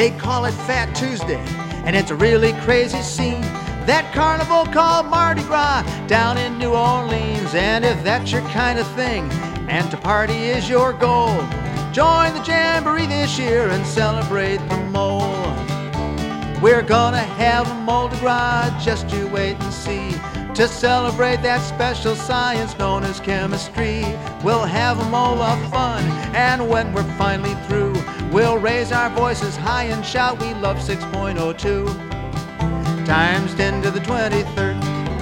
They call it Fat Tuesday, and it's a really crazy scene. That carnival called Mardi Gras down in New Orleans. And if that's your kind of thing, and to party is your goal, join the Jamboree this year and celebrate the mole. We're gonna have a Mardi Gras, just you wait and see, to celebrate that special science known as chemistry. We'll have a mole of fun, and when we're finally through, we'll raise our voices high and shout, we love 6.02 times 10 to the 23rd.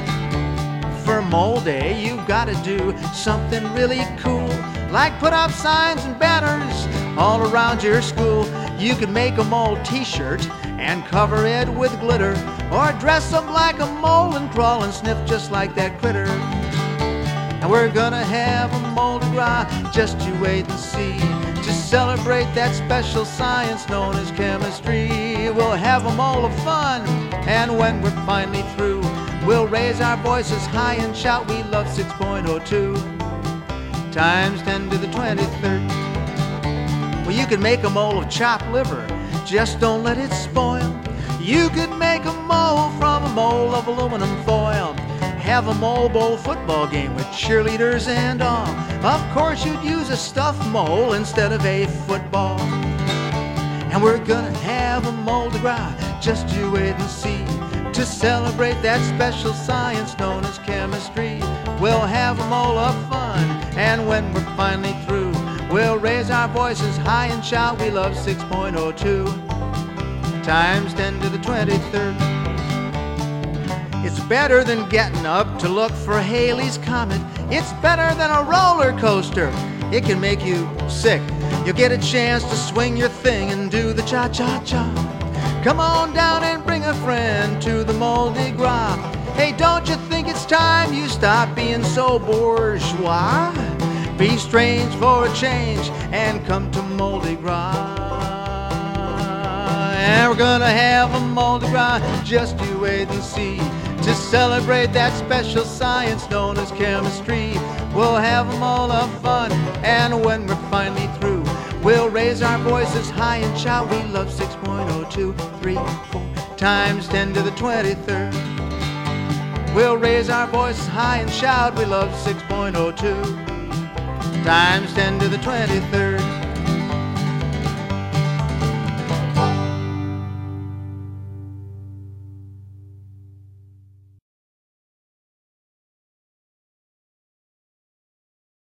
For Mole Day, you've gotta do something really cool, like put up signs and banners all around your school. You can make a mole t-shirt and cover it with glitter, or dress up like a mole and crawl and sniff just like that critter. And we're gonna have a Mardi Gras, just you wait and see, to celebrate that special science known as chemistry. We'll have a mole of fun, and when we're finally through, we'll raise our voices high and shout, we love 6.02 times 10 to the 23rd. Well, you can make a mole of chopped liver, just don't let it spoil. You could make a mole from a mole of aluminum foil. Have a mole bowl football game with cheerleaders and all. Of course you'd use a stuffed mole instead of a football. And we're gonna have a Mardi Gras, just you wait and see, to celebrate that special science known as chemistry. We'll have a mole of fun, and when we're finally through, we'll raise our voices high and shout, we love 6.02 times 10 to the 23rd. It's better than getting up to look for Halley's Comet. It's better than a roller coaster. It can make you sick. You'll get a chance to swing your thing and do the cha-cha-cha. Come on down and bring a friend to the Mardi Gras. Hey, don't you think it's time you stop being so bourgeois? Be strange for a change and come to Mardi Gras. And we're gonna have a Mardi Gras, just you wait and see, to celebrate that special science known as chemistry. We'll have a mole of fun, and when we're finally through, we'll raise our voices high and shout, we love 6.02 times 10 to the 23rd. We'll raise our voices high and shout, we love 6.02 times 10 to the 23rd.